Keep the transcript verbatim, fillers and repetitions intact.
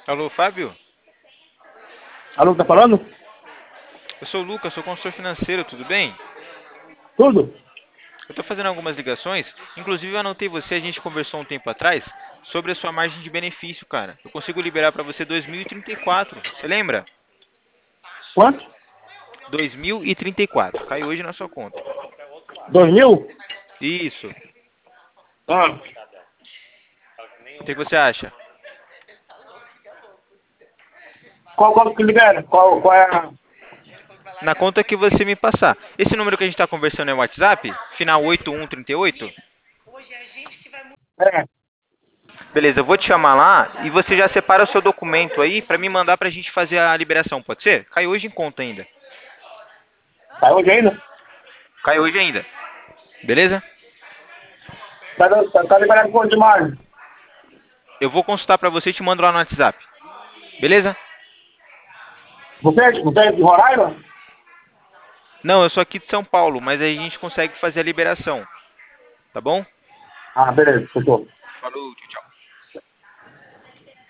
Alô, Fábio? Alô, tá falando? Eu sou o Lucas, sou consultor financeiro, tudo bem? Tudo? Eu estou fazendo algumas ligações, inclusive eu anotei você, a gente conversou um tempo atrás sobre a sua margem de benefício, cara. Eu consigo liberar para você dois mil e trinta e quatro, você lembra? Quanto? dois mil e trinta e quatro, cai hoje na sua conta. Dois mil? Isso. Ah, O que que você acha? qual, qual que libera? Qual, qual é a... Na conta que você me passar. Esse número que a gente está conversando é o WhatsApp? Final oito um três oito? É, Beleza, eu vou te chamar lá e você já separa o seu documento aí para me mandar para a gente fazer a liberação, pode ser? Cai hoje em conta ainda. tá hoje ainda? Cai hoje ainda. Beleza? Tá, dando- tá, tá liberando quanto de margem? Eu vou consultar para você e te mando lá no WhatsApp. Beleza? Você, é- você é de Roraima? Não, eu sou aqui de São Paulo, mas aí a gente consegue fazer a liberação. Tá bom? Ah, beleza, fechou. Falou, tchau, tchau.